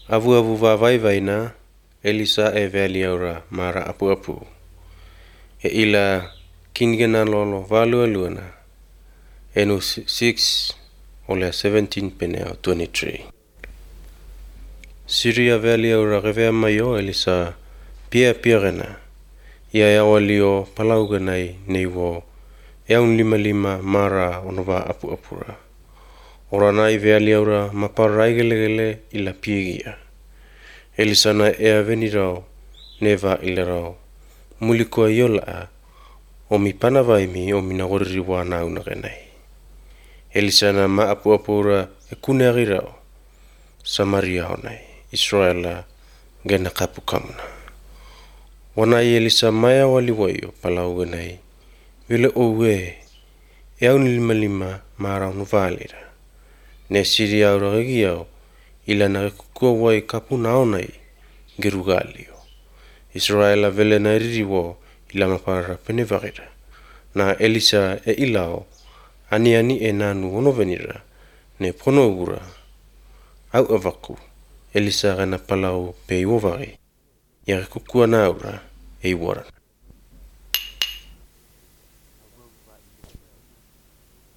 Avu vavai vaina, Elisa e veliaura mara apu. E ila kingena lolo valualuana. Enu 6 ole 17 peneo 23. Syria veliaura gevea mayo Elisa pia gena. Ia yawalio palauganai neiwo. Eaun 5 mara onova apura. Oranai veliaura maparai gelegele ila piegia. Elisana ea venirao neva ilarao. Mulikoa yola o mi panavaimi o minagoririwa nauna genai. Elisana ma apura e kuneagirao. Samaria honai. Israela gena kapukamuna. Wanai Elisa maya waliwayo palau genai. Vile owe eaun 5 mara onuvalira. Ne Syria aura regiao ila na kukua wai kapu naonai gerugalio. Israela vele na ririwo ila mapara penevagira. Na Elisa e ilao ani e nanu onovenira ne pono ugura. Au avaku Elisa gana palau pe iwovari. Ia kukua naura e iwaran.